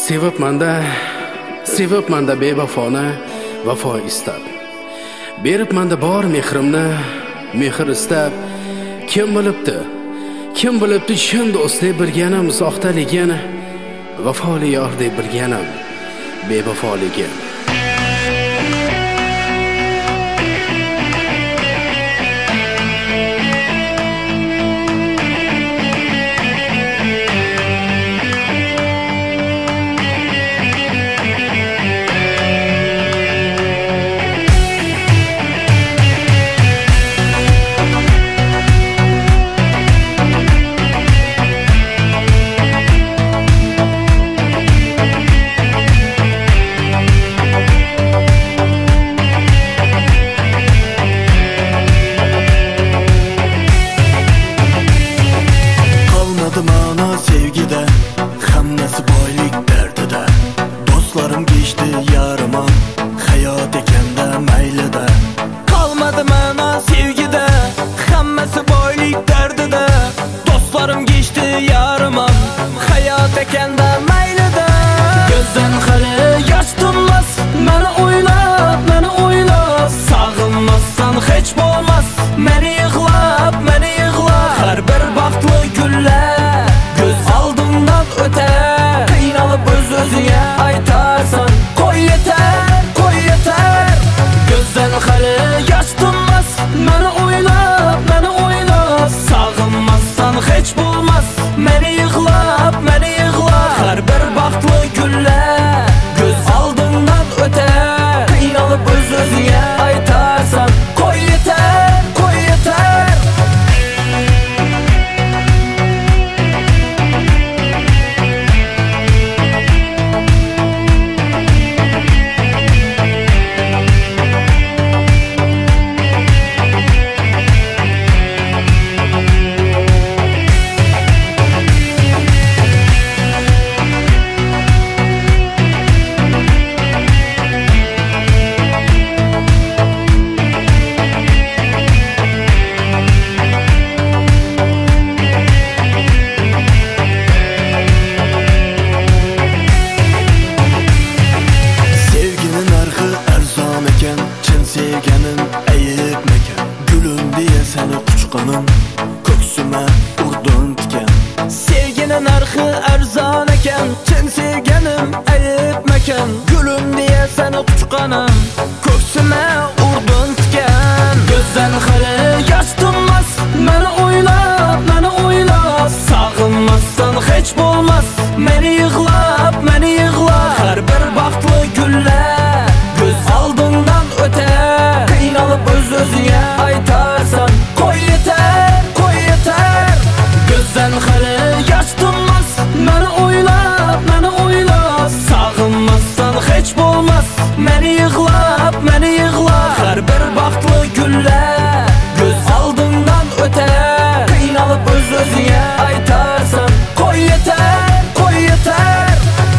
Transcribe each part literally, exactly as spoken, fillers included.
Sevibman-da, sevibman-da bevafoni, vafo istab. Beribman-da bor mehrimni, mehr istab. Kim bilibdi? Kim bilibdi chin do'stdek bilganim soxtaligini, vafoli yor deb bilganim bevafoligin. Sevgide, hammasi boylik dardida. Do'stlarim geçti yarıma, hayot ekanda maylida. Qolmadi mana sevgide, hammasi boylik dardida. Do'stlarim geçti yarıma, hayot ekanda maylida. Gözden hali yosh tunmas, meni o'ylab, meni o'ylab. Sog'inmasdan hech bo'lmas, meni yig'lab, meni yig'lab. Har bir baxtli kunlar göz aldımdan öter, qiynalıp öz özüne aytarsan. Qo'y yeter, qo'y yeter. Gözden hali yosh tunmas, meni o'ylab, meni o'ylab. Sog'inmasdan hech bo'lmas, meni yig'lab, meni yig'lab. Har bir baxtli kunlar göz aldımdan öter, qiynalıp öz özüne aytarsan. Qo'y yeter, qo'y yeter. Sevgenin ayıp mekan, gülüm diye seni uçqanim, ko'ksime urdun tikan. Sevginin narxi arzon ekan, chin sevganim ayıp mekan, gülüm diye seni uçqanim, ko'ksime urdun tikan. Gözden hali yosh tunmas, meni o'ylab, meni o'ylab. Sog'inmasdan hech bo'lmas, meni yig'lab, meni yig'lab. Har bir baxtli kunlar göz aldımdan öter, qiynalıp öz özüne aytarsan. Qo'y yeter, qo'y yeter. Gözden hali yosh tunmas, meni o'ylab, meni o'ylab. Sog'inmasdan hech bo'lmas, meni yig'lab, meni yig'lab. Har bir baxtli kunlar göz aldımdan öter, qiynalıp öz özüne aytarsan. Qo'y yeter, qo'y yeter.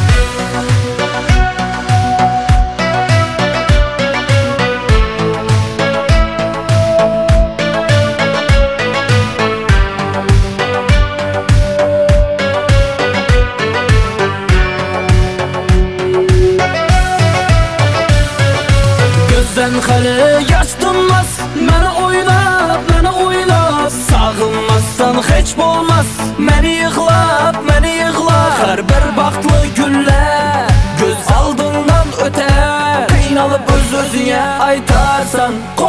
Gözden hali yosh tunmas, meni o'ylab, meni o'ylab. Sog'inmasdan hech bo'lmas, meni yig'lab, meni yig'lab. Har bir baxtli kunlar göz aldımdan öter, qiynalıp öz özüne aytarsan.